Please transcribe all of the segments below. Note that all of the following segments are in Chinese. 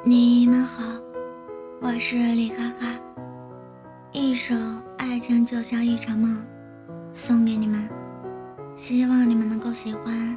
你们好，我是李卡卡，一首《爱情就像一场梦》送给你们，希望你们能够喜欢。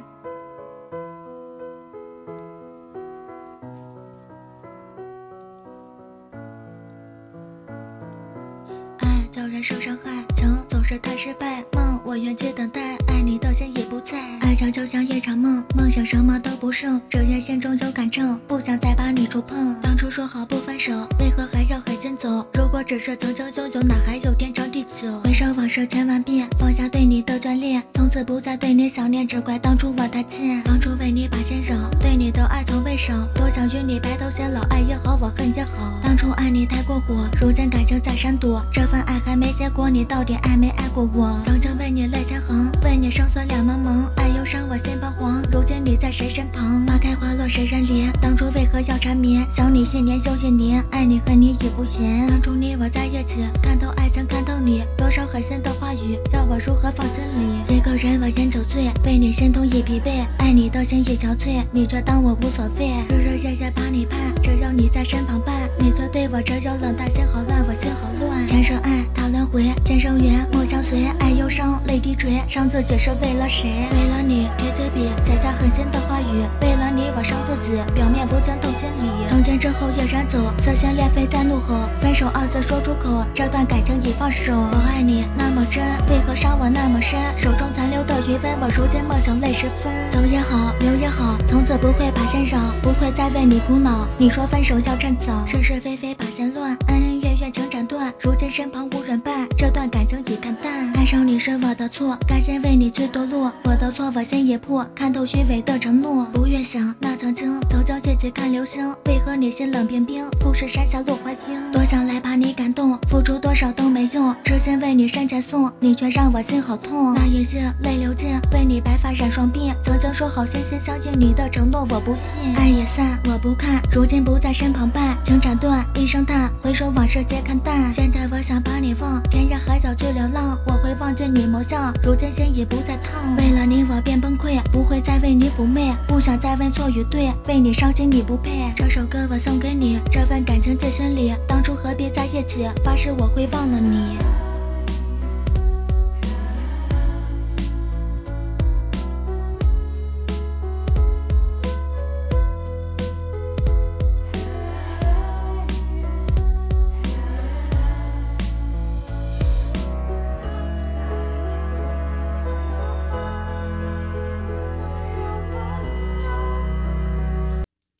爱叫人受伤害，情总是太失败，梦我愿去等待，爱你到现已不在。爱情就像一场梦，梦想什么都不剩，这夜心中有感触，不想再把你触碰。当初说好不分手，为何还要狠心走？如果只是曾经拥有，哪还有天长地久？回首往事千万遍，放下对你的眷恋，从此不再对你想念，只怪当初我太贱。当初为你把心扰，对你的爱从未少，多想与你白头偕老，爱也好，我恨也好。当初爱你太过火，如今感情在闪躲，这份爱还没结果，你到底爱没爱过我？曾经为你泪千行，为你生死两茫茫，爱忧伤我心彷徨，如今你在谁身旁？花开花落谁人怜？当初为何要缠绵？想你1年又1年，爱你恨你已无言。当初你我在一起，看透爱情看透你，多少狠心的话语，叫我如何放心里？一个人我饮酒醉，为你心痛已疲惫，爱你的心已憔悴，你却当我无所谓。日日夜夜把你盼，只要你在身旁伴，你却对我只有冷淡，心好乱，我心好乱。前生爱他轮回，今生缘莫相随，爱忧伤泪滴垂，伤自己是为了谁？为了你提起笔，写下狠心的话语，为了你我伤自己，表面不见动心里。从今之后毅然走，撕心裂肺在怒吼，分手2字说出口，这段感情已放手。我爱你那么真，为何伤我那么深？手中残留的余温，我如今梦醒泪时分。走也好，留也好，从此不会把心扰，不会再为你苦恼。你说分手要趁早，是是非非把心乱，恩恩怨怨情斩断，如今身旁无人伴，这段感情已看淡。爱上你是我的错，甘心为你去堕落，我的错我心也破，看透虚伪的承诺。不愿想那曾经一起看流星，为何你心冷冰冰，富士山下落花樱。多想来把你感动，付出多少都没用，痴心为你山前送，你却让我心好痛。那一夜泪流尽，为你白发染双鬓，曾经说好心心相印，你的承诺我不信。爱也散我不看，如今不在身旁伴，情斩断一声叹，回首往事皆看淡。现在我想把你忘，天涯海角去流浪，我会忘记你模样，如今心已不再烫。为了你我便崩溃，不会再为你妩媚，不想再问错与对，为你伤心你不配。这首歌我送给你，这份感情记心里，当初何必在一起，发誓我会忘了你。